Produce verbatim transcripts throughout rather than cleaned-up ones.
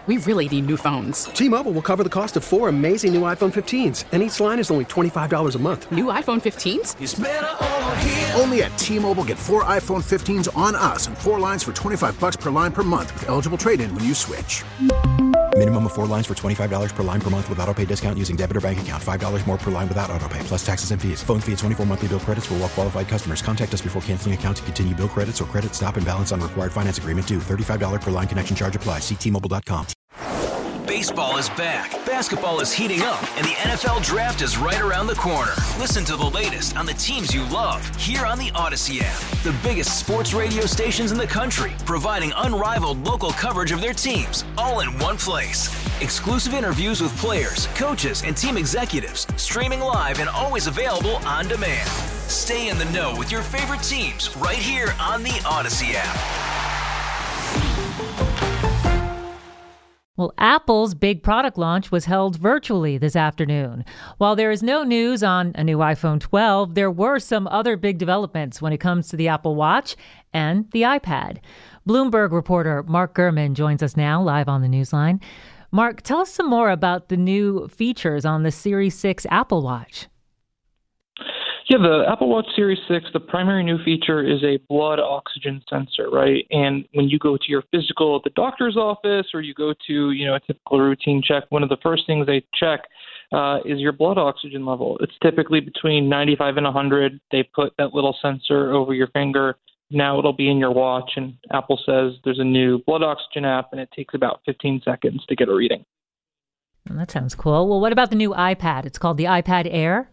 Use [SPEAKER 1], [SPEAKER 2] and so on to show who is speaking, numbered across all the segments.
[SPEAKER 1] We really need new phones.
[SPEAKER 2] T-Mobile will cover the cost of four amazing new iPhone fifteens, and each line is only twenty-five dollars a month.
[SPEAKER 1] New iPhone fifteens?
[SPEAKER 3] It's better over here.
[SPEAKER 4] Only at T-Mobile, get four iPhone fifteens on us and four lines for twenty-five dollars per line per month with eligible trade-in when you switch.
[SPEAKER 5] Minimum of four lines for twenty-five dollars per line per month with autopay discount using debit or bank account. five dollars more per line without autopay, plus taxes and fees. Phone fee at twenty-four monthly bill credits for well-qualified customers. Contact us before canceling account to continue bill credits or credit stop and balance on required finance agreement due. thirty-five dollars per line connection charge applies. See T Mobile dot com.
[SPEAKER 6] Baseball is back, basketball is heating up, and the N F L Draft is right around the corner. Listen to the latest on the teams you love here on the Odyssey app. The biggest sports radio stations in the country, providing unrivaled local coverage of their teams, all in one place. Exclusive interviews with players, coaches, and team executives, streaming live and always available on demand. Stay in the know with your favorite teams right here on the Odyssey app.
[SPEAKER 7] Well, Apple's big product launch was held virtually this afternoon. While there is no news on a new iPhone twelve, there were some other big developments when it comes to the Apple Watch and the iPad. Bloomberg reporter Mark Gurman joins us now live on the Newsline. Mark, tell us some more about the new features on the Series six Apple Watch.
[SPEAKER 8] Yeah, the Apple Watch Series six, the primary new feature is a blood oxygen sensor, right? And when you go to your physical at the doctor's office or you go to, you know, a typical routine check, one of the first things they check uh, is your blood oxygen level. It's typically between ninety-five and one hundred. They put that little sensor over your finger. Now it'll be in your watch, and Apple says there's a new blood oxygen app, and it takes about fifteen seconds to get a reading.
[SPEAKER 7] Well, that sounds cool. Well, what about the new iPad? It's called the iPad Air.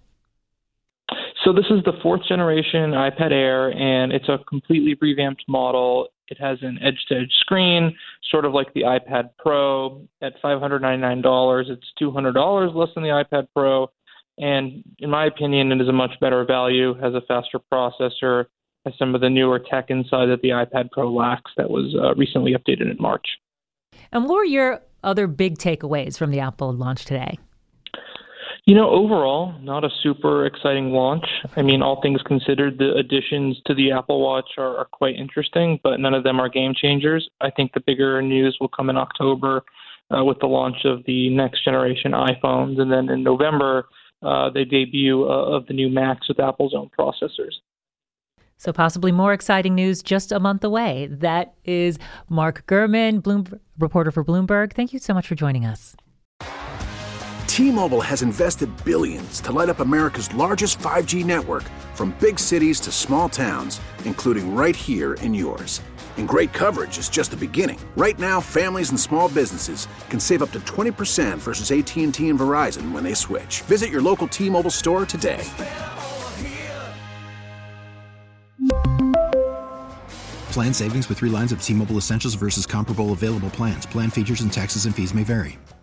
[SPEAKER 8] So this is the fourth generation iPad Air, and it's a completely revamped model. It has an edge-to-edge screen, sort of like the iPad Pro. At five hundred ninety-nine dollars, it's two hundred dollars less than the iPad Pro. And in my opinion, it is a much better value, has a faster processor, has some of the newer tech inside that the iPad Pro lacks that was uh, recently updated in March.
[SPEAKER 7] And what were your other big takeaways from the Apple launch today?
[SPEAKER 8] You know, overall, not a super exciting launch. I mean, all things considered, the additions to the Apple Watch are, are quite interesting, but none of them are game changers. I think the bigger news will come in October uh, with the launch of the next generation iPhones, and then in November, uh, the debut uh, of the new Macs with Apple's own processors.
[SPEAKER 7] So possibly more exciting news just a month away. That is Mark Gurman, Bloom- reporter for Bloomberg. Thank you so much for joining us.
[SPEAKER 4] T-Mobile has invested billions to light up America's largest five G network, from big cities to small towns, including right here in yours. And great coverage is just the beginning. Right now, families and small businesses can save up to twenty percent versus A T and T and Verizon when they switch. Visit your local T-Mobile store today.
[SPEAKER 5] Plan savings with three lines of T-Mobile Essentials versus comparable available plans. Plan features and taxes and fees may vary.